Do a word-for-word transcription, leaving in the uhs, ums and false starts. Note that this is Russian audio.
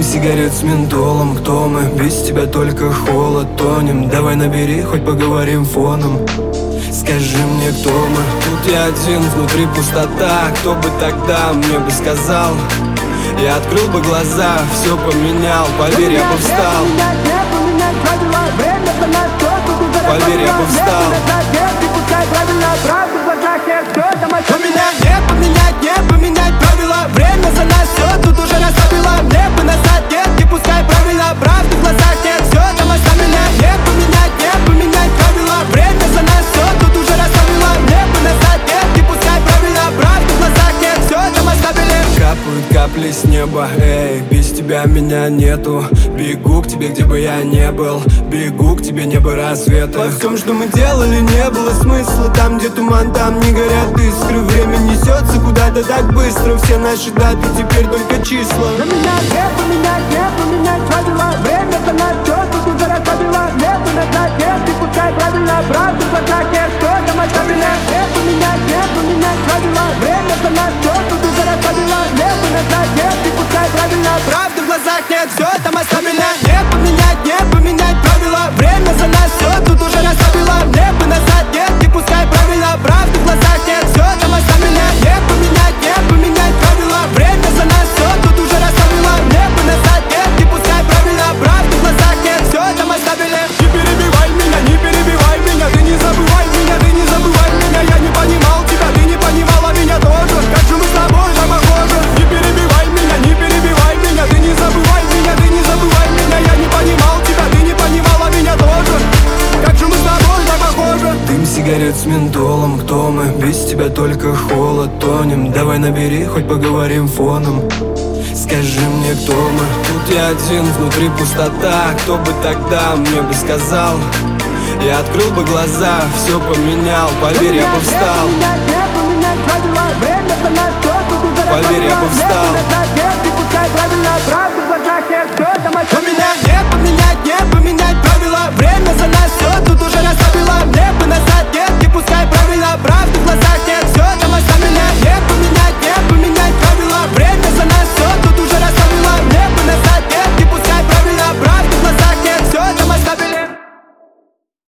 сигарет с ментолом. Кто мы? Без тебя только холод тонем. Давай набери, хоть поговорим фоном. Скажи мне, кто мы? Тут я один, внутри пустота. Кто бы тогда мне бы сказал? Я открыл бы глаза, все поменял. Поверь, я бы встал. Поверь, я бы встал. Поменять, не поменять, не поменять правила. Время за нас все тут уже расслабило. Мне бы назад, нет, не пускай правила. Правды в глазах нет, все там оставили. Не поменять, не поменять правила. Время за нас все тут уже расслабило. Мне бы назад, нет, не пускай правила. Правды в глазах нет, все там оставили. Капают капли с неба, эй, без тебя меня нету. Бегу к тебе, где бы я не был. Бегу к тебе, небо рассвета. Во всем, что мы делали, не было смысла. Там, где туман, там не горят искры. Время несется куда-то так быстро. Все наши даты теперь только числа. Поменять, не поменять, не поменять правила. Время за нас все тут уже расслабило. Мне бы назад, нет, не пускай правила. Правды в глазах нет, что там оставили. Не поменять, не поменять правила. Время за нас все тут уже расслабило. Мне бы назад, нет, не пускай правила. Правды в глазах нет, все там оставили. Не поменять, не поменять правила. Время за нас все тут уже расслабило. Мне бы назад, нет, не пускай правила. Правды в глазах нет, все там оставили. Не поменять, не поменять правила. Время за нас все тут уже расслабило. Мне бы назад, нет, не пускай правила. Правды в глазах нет, все там оставили. Не перебивай меня, не перебивай меня. Ты не забывай меня, ты не забывай меня. Я не понимал тебя, ты не понимала меня тоже. Как же мы с тобой так похожи. Не перебивай меня, не перебивай меня. Ты не забывай меня, ты не забывай меня. Я не понимал тебя, ты не понимала меня тоже. Как же мы с тобой так похожи. Дым сигарет с ментолом. Кто мы? Без тебя только холод тонем. Давай набери, хоть поговорим фоном. Скажи мне, кто мы? Тут я один, внутри пустота. Кто бы тогда мне бы сказал? Я открыл бы глаза, все поменял. Поверь, я бы встал. Поверь, я бы встал.